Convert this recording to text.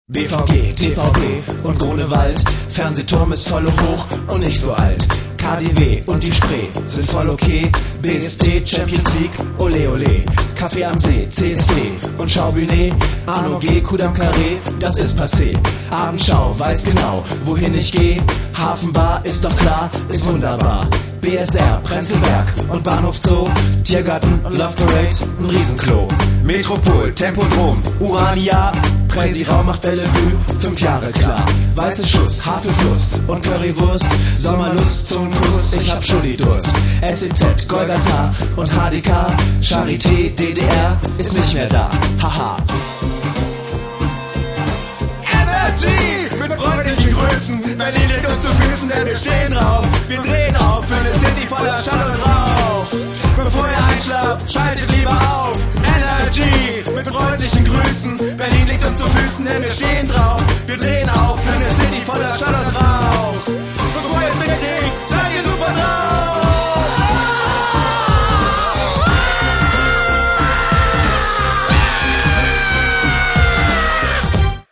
BVG, TVB und Grunewald, Fernsehturm ist voll hoch und nicht so alt. KDW und die Spree sind voll okay. BSC, Champions League, ole ole. Kaffee am See, CSD und Schaubühne. Arno G, Kudam Carré, das ist passé. Abendschau, weiß genau, wohin ich geh. Hafenbar, ist doch klar, ist wunderbar. BSR, Prenzlberg und Bahnhof Zoo. Tiergarten und Love Parade, ein Riesenklo. Metropol, Tempodrom, Urania. Crazy Raum macht Bellevue, 5 Jahre klar. Weiße Schuss, Havelfluss und Currywurst. Sommerlust, Zungenkuss, ich hab Schulli-Durst. SEZ, Golgatha und HDK. Charité, DDR, ist nicht mehr da, haha. Energy mit freundlichen Grüßen, Berlin liegt uns zu Füßen, denn wir stehen drauf. Wir drehen auf für eine City voller Schall und Rauch. Bevor ihr einschlaft, schaltet lieber auf. Energy mit freundlichen Grüßen, Berlin liegt uns zu Füßen, denn wir stehen drauf. Wir drehen auf für eine City voller Schall und Rauch.